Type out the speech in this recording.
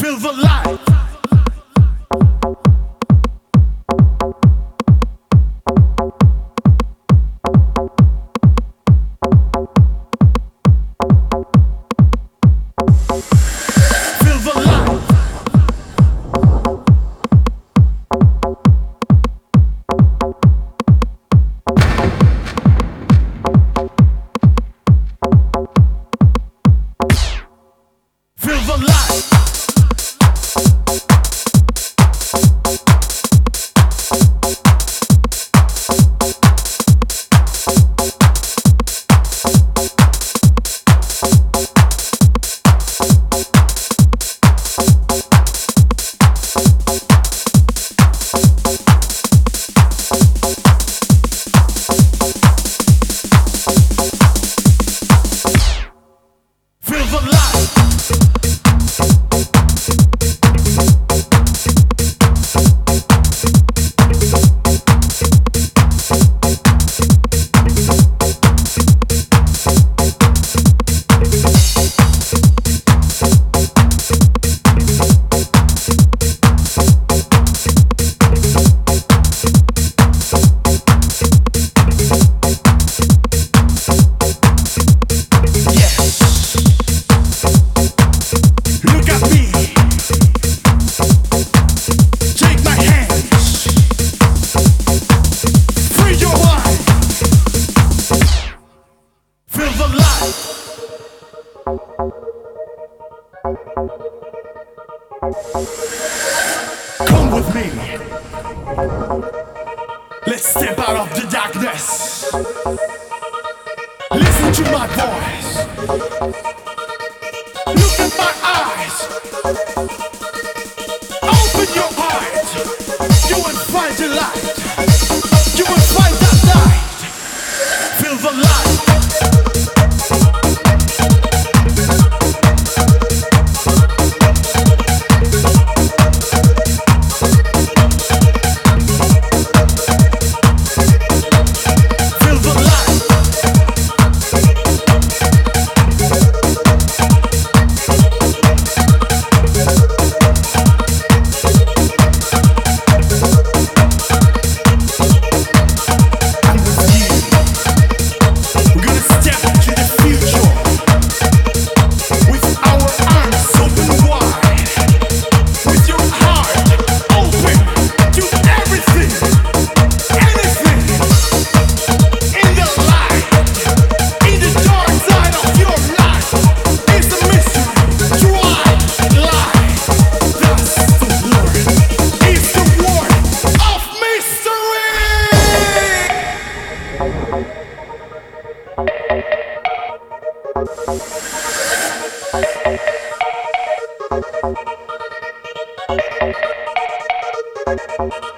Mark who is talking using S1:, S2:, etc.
S1: Feel the light. Feel the light. Feel the light. Feel the light. Look at me. Take my hands. Free your mind. Feel the light. Come with me. Let's step out of the darkness. Listen to my voice. Look at my eyes. Open your heart. You will find the light. You will find that light. Feel the light. Feel the light. Thank you.